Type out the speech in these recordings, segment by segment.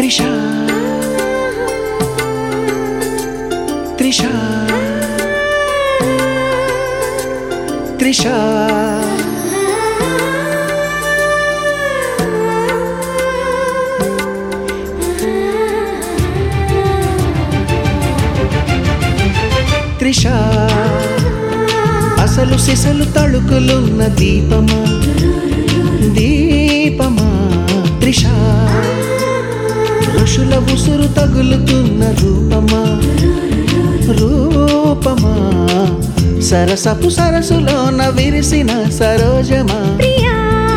త్రిషా త్రిషా త్రిషా త్రిషా అసలు సిసలు తళుకులున్న దీపమా దీపమా త్రిషా ఋషుల ఉసురు తగులుతున్న రూపమా రూపమా సరసపు సరసులోన విరిసిన సరోజమా ప్రియా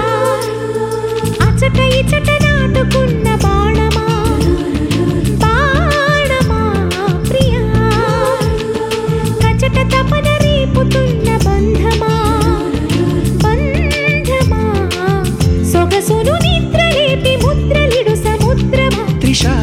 అచట ఇచట నాటుకున్న బాణమా బాణమా ప్రియా కచట తపన రేపుతున్న బంధమా బంధమా సొగసును నిద్ర లేపి ముద్రలిడు సముద్రమా త్రిషా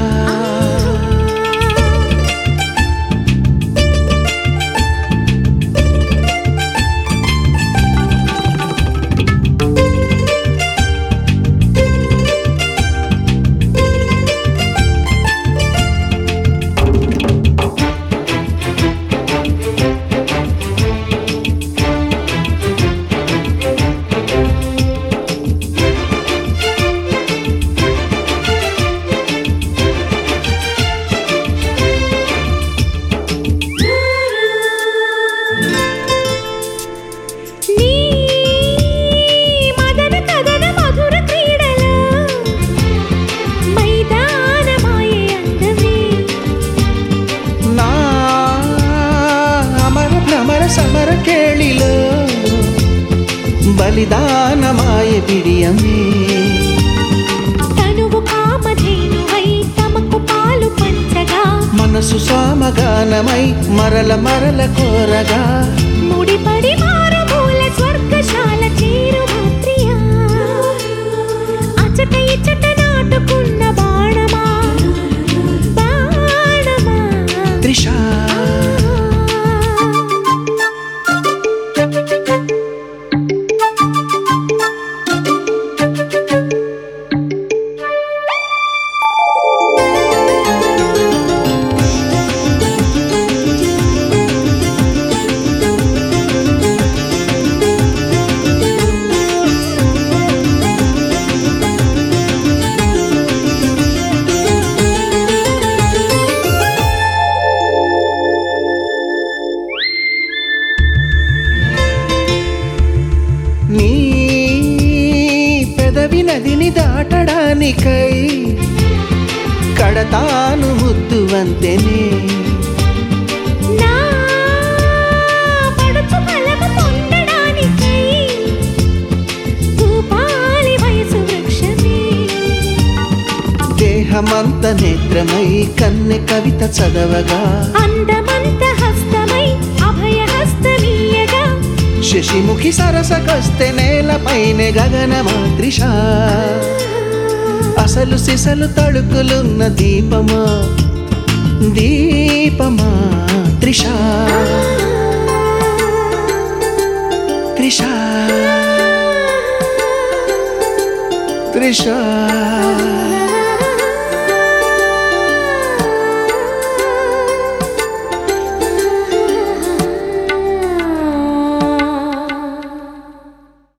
సమర కేళిలో బలిదానమాయ బిడియమే తనువు కామధేనువై తమకు పాలు పంచగా మనసు సామగానమై మరల మరల కోరగా ముడిపడి మారుమూల స్వర్గశాల చేరుమా ప్రియా అచట ఇచట నాటుకున్న బాణమా బాణమా త్రిషా నీ పెదవి నదిని దాటడానికై కడతాను ముద్దు వంతెనే నా పడుచు ఫలము పొందడానికై భూపాలి వయసు వృక్షమే దేహమంత నేత్రమై కన్నె కవిత చదవగా అందమంత హస్తమై అభయ హస్తమీయగా శశిముఖి సరసకొస్తే నేలపైనే గగనమా త్రిషా అసలు సిసలు తళుకులున్న దీపమా దీపమా త్రిషా త్రిషా త్రిషా